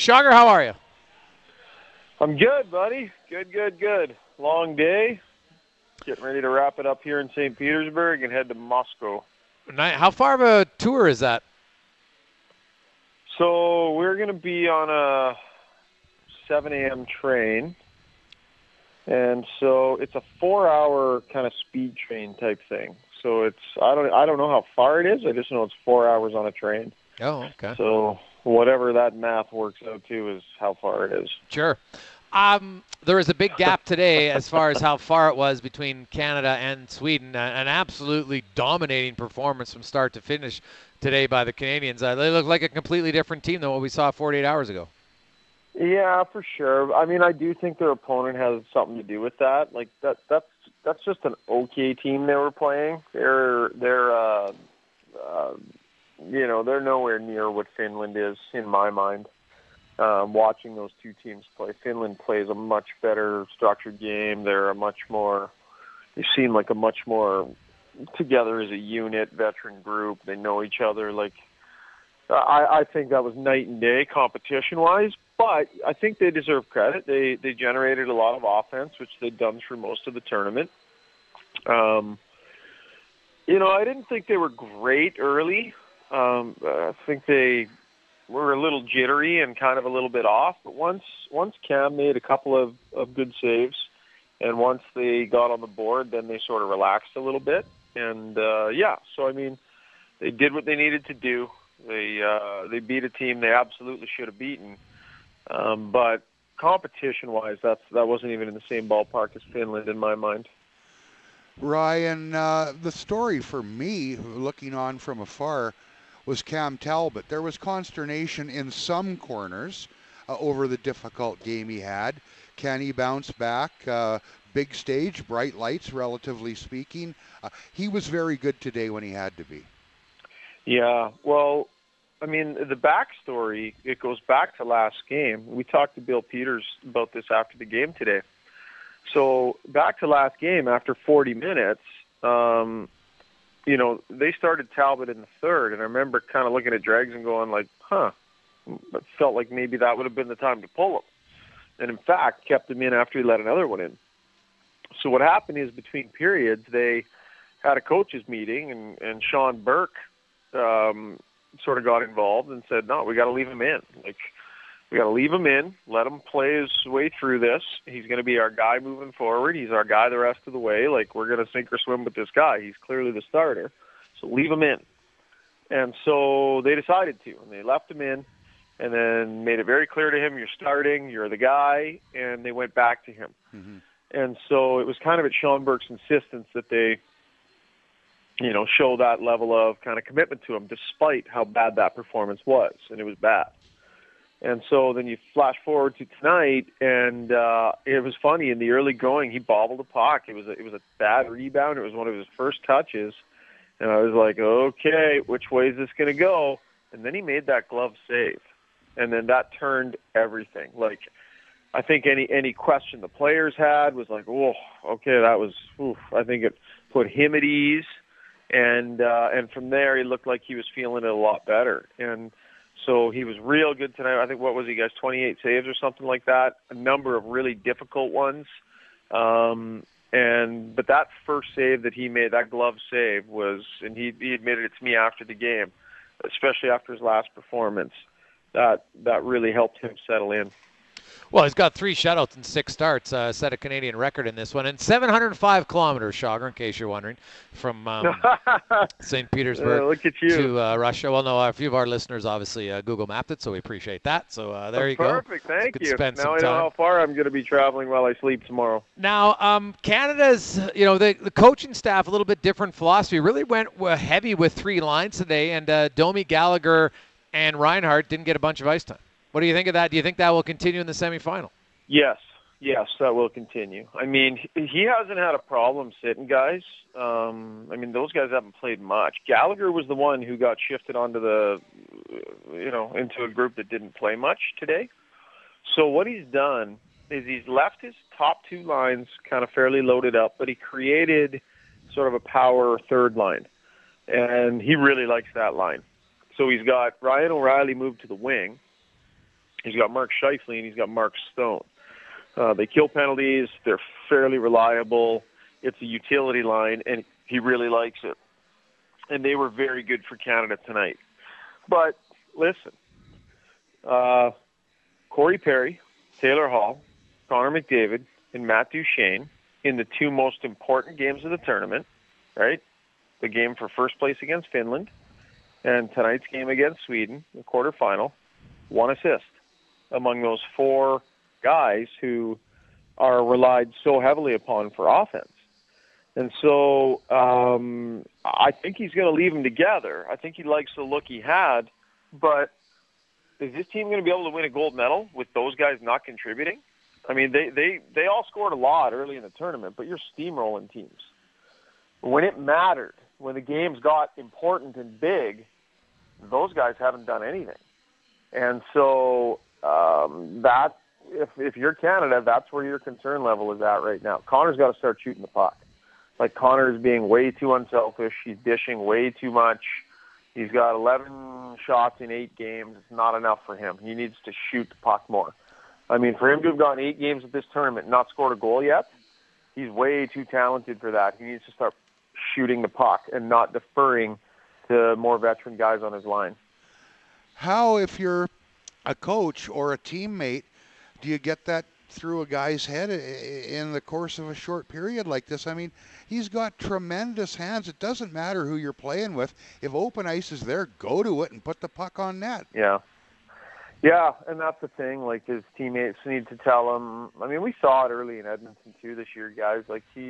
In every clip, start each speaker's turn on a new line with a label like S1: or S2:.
S1: Shogger, how are you?
S2: I'm good, buddy. Good. Long day. Getting ready to wrap it up here in St. Petersburg and head to Moscow.
S1: How far of a tour is that?
S2: So we're going to be on a 7 a.m. train. And so it's a 4-hour kind of speed train type thing. So I don't know how far it is. I just know it's 4 hours on a train.
S1: Oh, okay.
S2: So whatever that math works out to is how far it is.
S1: Sure. There is a big gap today as far as how far it was between Canada and Sweden. An absolutely dominating performance from start to finish today by the Canadians. They look like a completely different team than what we saw 48 hours ago.
S2: Yeah, for sure. I mean, I do think their opponent has something to do with that. Like that's just an okay team they were playing. They're nowhere near what Finland is in my mind. Watching those two teams play, Finland plays a much better structured game. They seem like a much more together as a unit, veteran group. They know each other. Like I think that was night and day competition-wise. But I think they deserve credit. They generated a lot of offense, which they'd done through most of the tournament. I didn't think they were great early. I think they were a little jittery and kind of a little bit off. But once Cam made a couple of good saves, and once they got on the board, then they sort of relaxed a little bit. And, so, I mean, they did what they needed to do. They beat a team they absolutely should have beaten. But competition-wise, that wasn't even in the same ballpark as Finland in my mind.
S3: Ryan, the story for me, looking on from afar, was Cam Talbot. There was consternation in some corners over the difficult game he had. Can he bounce back? Big stage, bright lights, relatively speaking. He was very good today when he had to be.
S2: Yeah, well, I mean, the backstory, it goes back to last game. We talked to Bill Peters about this after the game today. So back to last game, after 40 minutes, they started Talbot in the third, and I remember kind of looking at Dregs and going like, it felt like maybe that would have been the time to pull him. And in fact, kept him in after he let another one in. So what happened is between periods, they had a coaches meeting, and Sean Burke sort of got involved and said, no, we got to leave him in. Like, we got to leave him in, let him play his way through this. He's going to be our guy moving forward. He's our guy the rest of the way. Like, we're going to sink or swim with this guy. He's clearly the starter. So leave him in. And so they decided to, and they left him in and then made it very clear to him, you're starting, you're the guy, and they went back to him. Mm-hmm. And so it was kind of at Sean Burke's insistence that they show that level of kind of commitment to him, despite how bad that performance was, and it was bad. And so then you flash forward to tonight, and it was funny. In the early going, he bobbled a puck. It was a bad rebound. It was one of his first touches, and I was like, okay, which way is this going to go? And then he made that glove save, and then that turned everything. Like, I think any question the players had was like, oh, okay, that was. Oof. I think it put him at ease. And from there, he looked like he was feeling it a lot better. And so he was real good tonight. I think, what was he, guys, 28 saves or something like that? A number of really difficult ones. But that first save that he made, that glove save, was, and he admitted it to me after the game, especially after his last performance, that really helped him settle in.
S1: Well, he's got 3 shutouts and 6 starts, set a Canadian record in this one, and 705 kilometers, Shogger, in case you're wondering, from St. Petersburg
S2: look at you.
S1: to Russia. Well, no, a few of our listeners obviously Google mapped it, so we appreciate that. So there you go.
S2: Perfect, thank you.
S1: Now
S2: I know how far I'm going to be traveling while I sleep tomorrow.
S1: Now, Canada's, the coaching staff, a little bit different philosophy, really went heavy with 3 lines today, and Domi, Gallagher, and Reinhart didn't get a bunch of ice time. What do you think of that? Do you think that will continue in the semifinal?
S2: Yes, that will continue. I mean, he hasn't had a problem sitting guys. Those guys haven't played much. Gallagher was the one who got shifted onto into a group that didn't play much today. So what he's done is he's left his top 2 lines kind of fairly loaded up, but he created sort of a power third line. And he really likes that line. So he's got Ryan O'Reilly moved to the wing, He's got Mark Scheifele and he's got Mark Stone. They kill penalties. They're fairly reliable. It's a utility line, and he really likes it. And they were very good for Canada tonight. But listen, Corey Perry, Taylor Hall, Connor McDavid, and Matt Duchene in the two most important games of the tournament, right? The game for first place against Finland and tonight's game against Sweden, the quarterfinal, 1 assist among those 4 guys who are relied so heavily upon for offense. And so I think he's going to leave them together. I think he likes the look he had, but is this team going to be able to win a gold medal with those guys not contributing? I mean, they all scored a lot early in the tournament, but you're steamrolling teams. When it mattered, when the games got important and big, those guys haven't done anything. And so that, if you're Canada, that's where your concern level is at right now. Connor's got to start shooting the puck. Like, Connor is being way too unselfish. He's dishing way too much. He's got 11 shots in 8 games. It's not enough for him. He needs to shoot the puck more. I mean, for him to have gone 8 games at this tournament and not scored a goal yet, he's way too talented for that. He needs to start shooting the puck and not deferring to more veteran guys on his line.
S3: How, if you're a coach or a teammate, do you get that through a guy's head in the course of a short period like this? I mean, he's got tremendous hands. It doesn't matter who you're playing with. If open ice is there, go to it and put the puck on net.
S2: Yeah. Yeah, and that's the thing. Like, his teammates need to tell him. I mean, we saw it early in Edmonton, too, this year, guys. Like, he's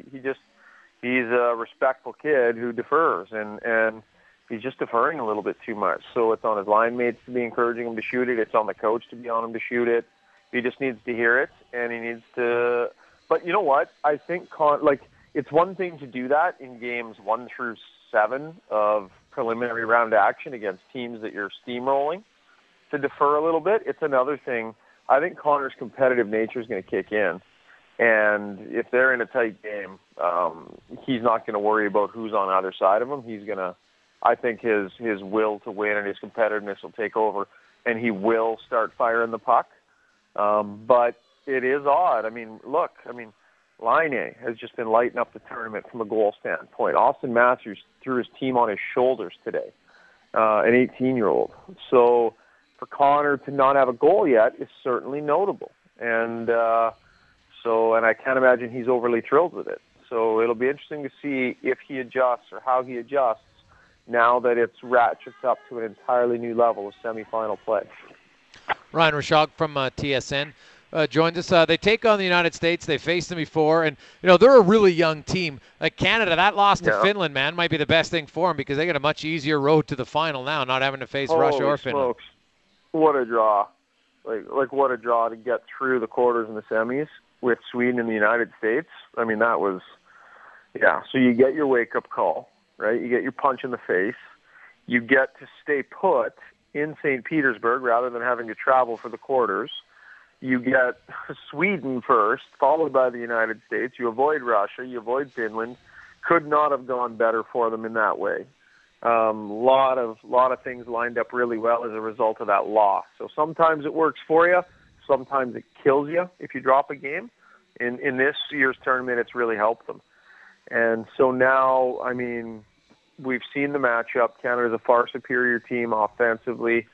S2: a respectful kid who defers, and he's just deferring a little bit too much. So it's on his line mates to be encouraging him to shoot it. It's on the coach to be on him to shoot it. He just needs to hear it, and he needs to. But you know what? I think it's one thing to do that in games 1 through 7 of preliminary round action against teams that you're steamrolling, to defer a little bit. It's another thing. I think Connor's competitive nature is going to kick in, and if they're in a tight game, he's not going to worry about who's on either side of him. He's going to. I think his will to win and his competitiveness will take over, and he will start firing the puck. But it is odd. I mean, look, Laine has just been lighting up the tournament from a goal standpoint. Austin Matthews threw his team on his shoulders today, an 18-year-old. So for Connor to not have a goal yet is certainly notable. And and I can't imagine he's overly thrilled with it. So it'll be interesting to see if he adjusts or how he adjusts now that it's ratchets up to an entirely new level of semifinal play.
S1: Ryan Rishaug from TSN joined us. They take on the United States. They faced them before, and they're a really young team. Like Canada, that loss to Finland, man, might be the best thing for them because they got a much easier road to the final now, not having to face Russia or Finland.
S2: Smokes. What a draw! Like what a draw to get through the quarters and the semis with Sweden and the United States. I mean, that was So you get your wake-up call, right? You get your punch in the face. You get to stay put in St. Petersburg rather than having to travel for the quarters. You get Sweden first, followed by the United States. You avoid Russia. You avoid Finland. Could not have gone better for them in that way. Lot of things lined up really well as a result of that loss. So sometimes it works for you. Sometimes it kills you if you drop a game. In this year's tournament, it's really helped them. And so now, I mean, we've seen the matchup. Canada's a far superior team offensively.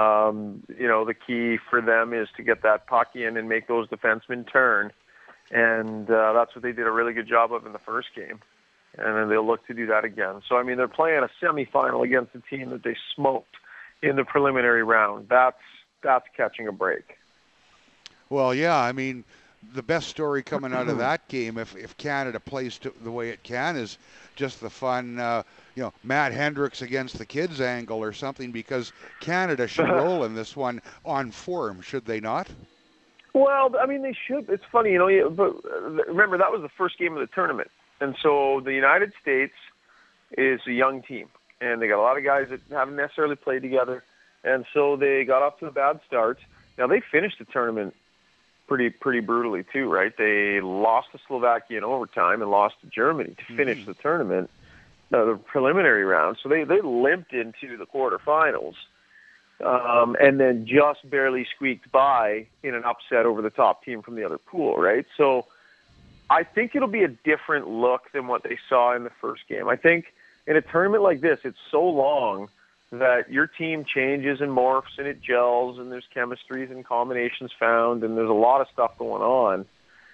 S2: The key for them is to get that puck in and make those defensemen turn. And that's what they did a really good job of in the first game. And then they'll look to do that again. So, I mean, they're playing a semifinal against a team that they smoked in the preliminary round. That's catching a break.
S3: Well, yeah, I mean, the best story coming out of that game, if Canada plays the way it can, is just the fun, Matt Hendricks against the kids angle or something, because Canada should roll in this one on form, should they not?
S2: Well, I mean, they should. It's funny, but remember, that was the first game of the tournament. And so the United States is a young team, and they got a lot of guys that haven't necessarily played together, and so they got off to a bad start. Now, they finished the tournament pretty brutally too, right? They lost to Slovakia in overtime and lost to Germany to finish the tournament, the preliminary round. So they limped into the quarterfinals. and then just barely squeaked by in an upset over the top team from the other pool, right? So I think it'll be a different look than what they saw in the first game. I think in a tournament like this, it's so long that your team changes and morphs and it gels and there's chemistries and combinations found and there's a lot of stuff going on.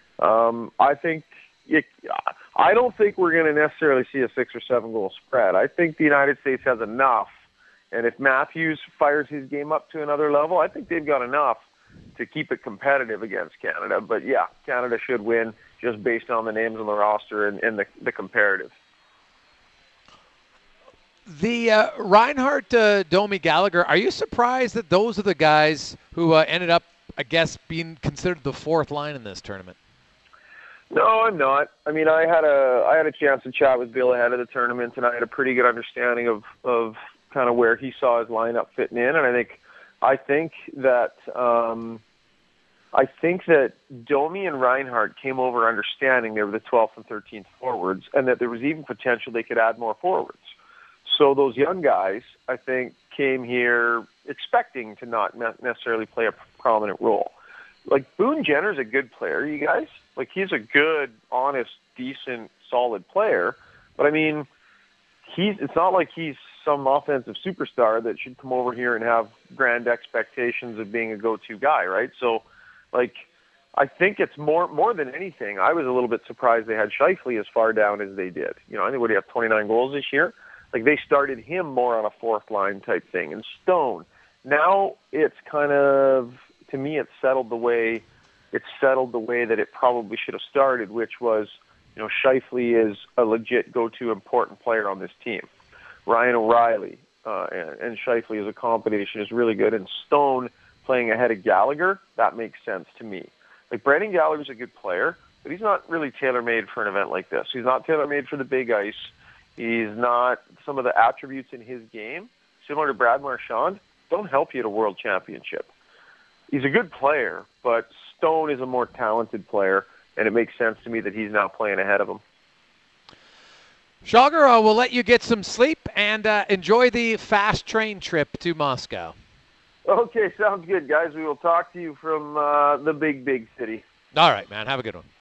S2: I don't think we're going to necessarily see a 6 or 7 goal spread. I think the United States has enough, and if Matthews fires his game up to another level, I think they've got enough to keep it competitive against Canada. But yeah, Canada should win just based on the names on the roster and the comparative.
S1: The Reinhart, Domi, Gallagher, are you surprised that those are the guys who ended up, I guess, being considered the fourth line in this tournament?
S2: No, I'm not. I mean, I had a chance to chat with Bill ahead of the tournament, and I had a pretty good understanding of kind of where he saw his lineup fitting in, and I think that Domi and Reinhart came over understanding they were the 12th and 13th forwards, and that there was even potential they could add more forwards. So those young guys, I think, came here expecting to not necessarily play a prominent role. Like, Boone Jenner's a good player, you guys. Like, he's a good, honest, decent, solid player. But, I mean, it's not like he's some offensive superstar that should come over here and have grand expectations of being a go-to guy, right? So, like, I think it's more than anything, I was a little bit surprised they had Scheifele as far down as they did. You know, I think what, he had 29 goals this year? Like, they started him more on a fourth line type thing. And Stone, now it's kind of, to me, it's settled the way that it probably should have started, which was, you know, Scheifele is a legit go-to important player on this team. Ryan O'Reilly and Scheifele as a combination is really good. And Stone playing ahead of Gallagher, that makes sense to me. Like, Brendan Gallagher's a good player, but he's not really tailor-made for an event like this. He's not tailor-made for the big ice. He's not, some of the attributes in his game, similar to Brad Marchand, don't help you at a world championship. He's a good player, but Stone is a more talented player, and it makes sense to me that he's now playing ahead of him.
S1: Jagr, we'll let you get some sleep and enjoy the fast train trip to Moscow.
S2: Okay, sounds good, guys. We will talk to you from the big city.
S1: All right, man. Have a good one.